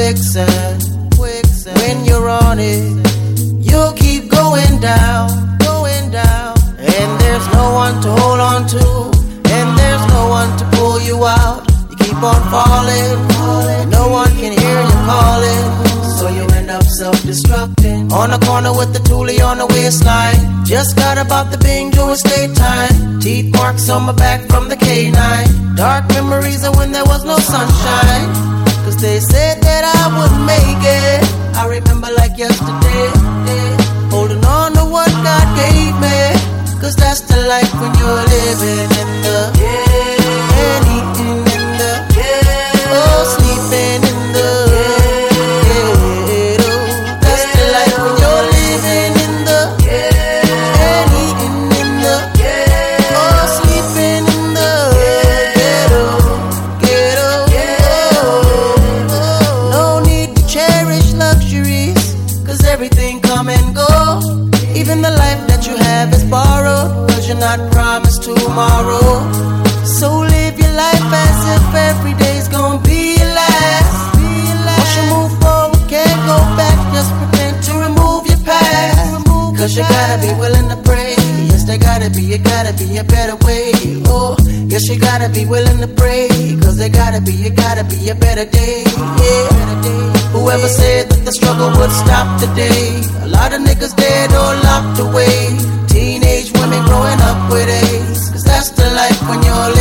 quicksand. When you're on it, you'll keep going down, going down. And there's no one to hold on to, and there's no one to pull you out. You keep on falling, no one can hear you calling, so you end up self-destructing. On the corner with the toolie on the waistline, just got about the Bing doing state time. Teeth marks on my back from the K9. Dark memories of when there was no sunshine, cause they said that I wouldn't make it. I remember like yesterday, holding on to what God gave me, cause that's the life when you're living in the and eating in the oh, sleeping in the ghetto. That's the life when you're living in the and eating in the oh, sleeping in the ghetto. No need to cherish luxuries, cause everything come and go. Even the life that you have is borrowed, cause you're not promised tomorrow. So live your life as if every day's gonna be your last. Once you move forward, can't go back. Just pretend to remove your past, cause you gotta be willing to pray. Yes, there gotta be a better way. Oh, yes, you gotta be willing to pray, cause there gotta be a better day. Yeah. Whoever said that the struggle would stop today, a lot of niggas dead or locked away. Teenage women growing up with AIDS, cause that's the life when you're living.